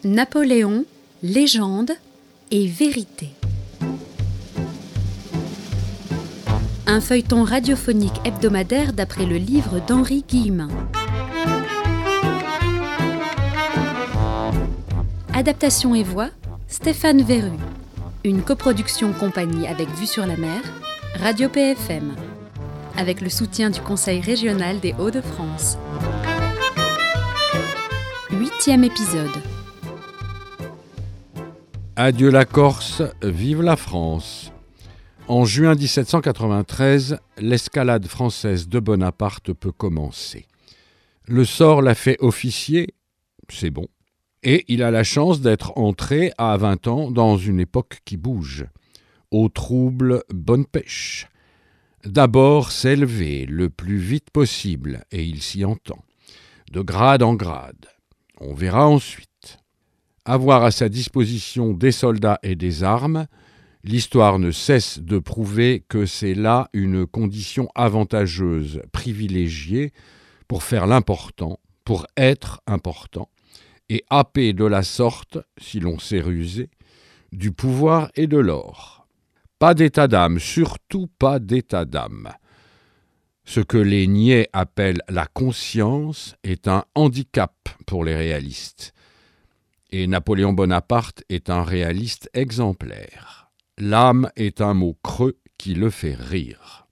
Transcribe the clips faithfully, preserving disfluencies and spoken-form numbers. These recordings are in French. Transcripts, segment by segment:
Napoléon, légende et vérité. Un feuilleton radiophonique hebdomadaire d'après le livre d'Henri Guillemin. Adaptation et voix, Stéphane Verru. Une coproduction compagnie avec Vue sur la Mer, Radio P F M. Avec le soutien du Conseil régional des Hauts-de-France. Huitième épisode. Adieu la Corse, vive la France. En juin dix-sept cent quatre-vingt-treize, l'escalade française de Bonaparte peut commencer. Le sort l'a fait officier, c'est bon, et il a la chance d'être entré à vingt ans dans une époque qui bouge. Au trouble, bonne pêche. D'abord s'élever le plus vite possible, et il s'y entend, de grade en grade. On verra ensuite. Avoir à sa disposition des soldats et des armes, l'histoire ne cesse de prouver que c'est là une condition avantageuse, privilégiée, pour faire l'important, pour être important, et happer de la sorte, si l'on sait ruser, du pouvoir et de l'or. Pas d'état d'âme, surtout pas d'état d'âme. Ce que les niais appellent la conscience est un handicap pour les réalistes. Et Napoléon Bonaparte est un réaliste exemplaire. L'âme est un mot creux qui le fait rire.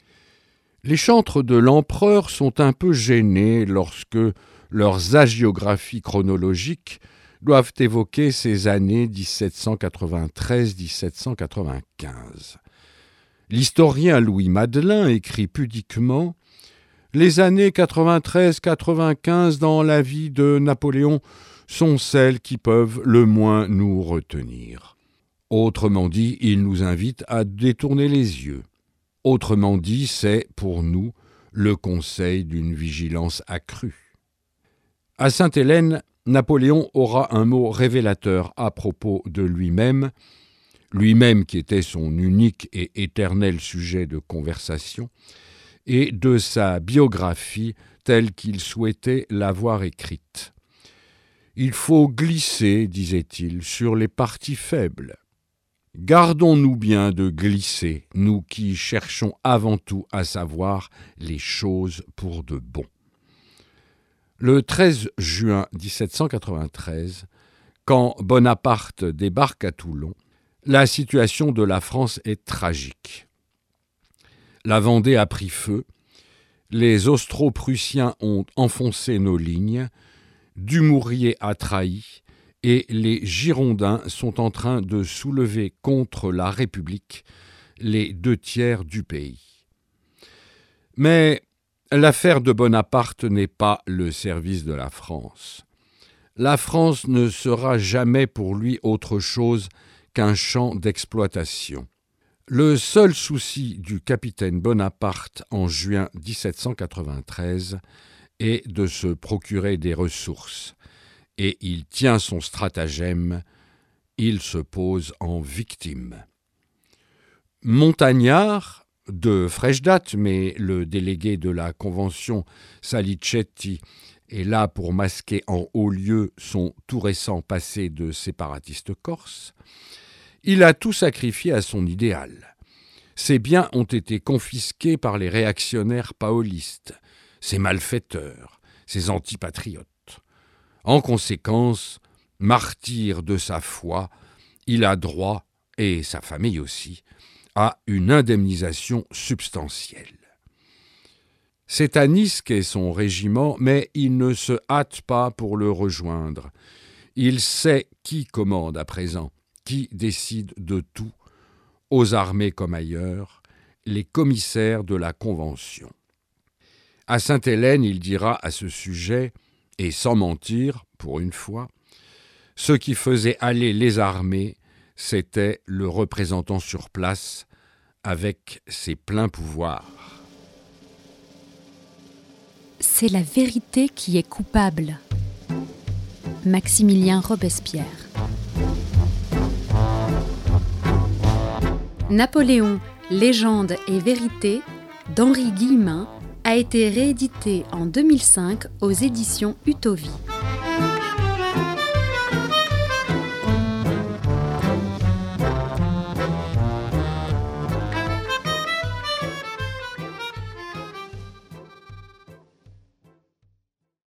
Les chantres de l'empereur sont un peu gênés lorsque leurs hagiographies chronologiques doivent évoquer ces années dix-sept cent quatre-vingt-treize à dix-sept cent quatre-vingt-quinze. L'historien Louis Madelin écrit pudiquement « Les années quatre-vingt-treize quatre-vingt-quinze dans la vie de Napoléon sont celles qui peuvent le moins nous retenir. » Autrement dit, il nous invite à détourner les yeux. Autrement dit, c'est, pour nous, le conseil d'une vigilance accrue. À Sainte-Hélène, Napoléon aura un mot révélateur à propos de lui-même, lui-même qui était son unique et éternel sujet de conversation, et de sa biographie telle qu'il souhaitait l'avoir écrite. Il faut glisser, disait-il, sur les parties faibles. Gardons-nous bien de glisser, nous qui cherchons avant tout à savoir les choses pour de bon. Le treize juin dix-sept cent quatre-vingt-treize, quand Bonaparte débarque à Toulon, la situation de la France est tragique. La Vendée a pris feu, les Austro-Prussiens ont enfoncé nos lignes, Dumouriez a trahi, et les Girondins sont en train de soulever contre la République les deux tiers du pays. Mais l'affaire de Bonaparte n'est pas le service de la France. La France ne sera jamais pour lui autre chose qu'un champ d'exploitation. Le seul souci du capitaine Bonaparte en juin dix-sept cent quatre-vingt-treize est de se procurer des ressources, et il tient son stratagème, il se pose en victime. Montagnard, de fraîche date, mais le délégué de la Convention Salicetti est là pour masquer en haut lieu son tout récent passé de séparatiste corse, il a tout sacrifié à son idéal. Ses biens ont été confisqués par les réactionnaires paolistes, ses malfaiteurs, ses antipatriotes. En conséquence, martyr de sa foi, il a droit, et sa famille aussi, à une indemnisation substantielle. C'est à Nice qu'est son régiment, mais il ne se hâte pas pour le rejoindre. Il sait qui commande à présent, qui décide de tout, aux armées comme ailleurs, les commissaires de la Convention. À Sainte-Hélène, il dira à ce sujet, et sans mentir, pour une fois, ce qui faisait aller les armées, c'était le représentant sur place, avec ses pleins pouvoirs. C'est la vérité qui est coupable. Maximilien Robespierre. Napoléon, légende et vérité d'Henri Guillemin a été réédité en deux mille cinq aux éditions Utovie.